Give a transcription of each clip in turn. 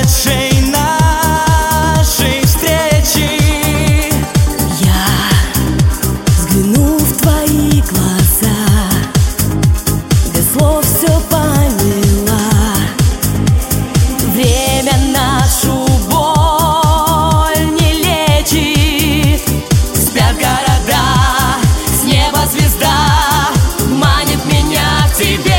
прошедшей нашей встречи. Я взгляну в твои глаза, без слов все поняла. Время нашу боль не лечит. Спят города, с неба звезда манит меня к тебе.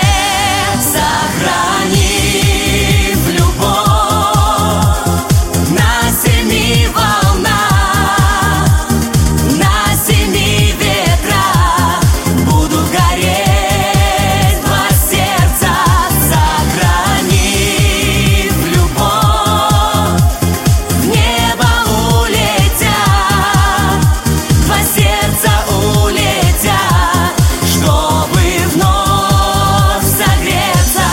Сохрани в любовь на семи волнах, на семи ветрах будут гореть два сердца. Сохрани в любовь, в небо улетят, два сердца улетят, чтобы вновь согреться.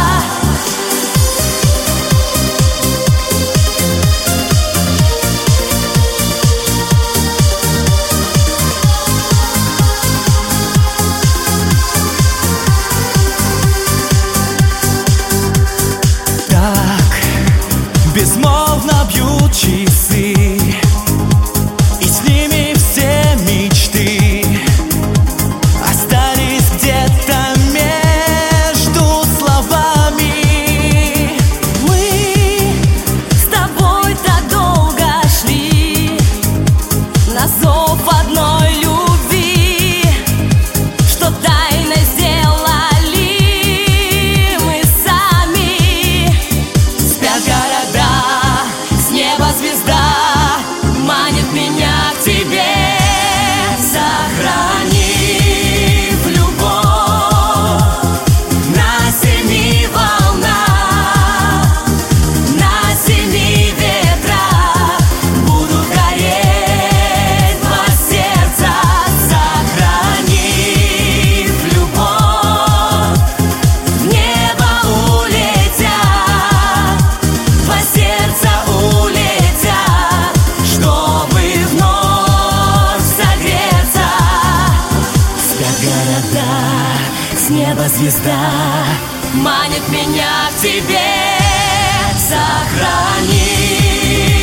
Так безмолвно бьют часы, и с ними все мечты остались где-то между словами. Мы с тобой так долго шли на зов одной любви, что тайно сделали мы сами. Спят города, с неба звезда манит меня к тебе. Сохрани в любовь на семи волнах, на семи ветрах будут гореть два сердца. Сохрани в любовь, в небо улетят, два сердца улетят, чтобы вновь согреться. Спят города, с неба звезда манит меня к тебе. Сохрани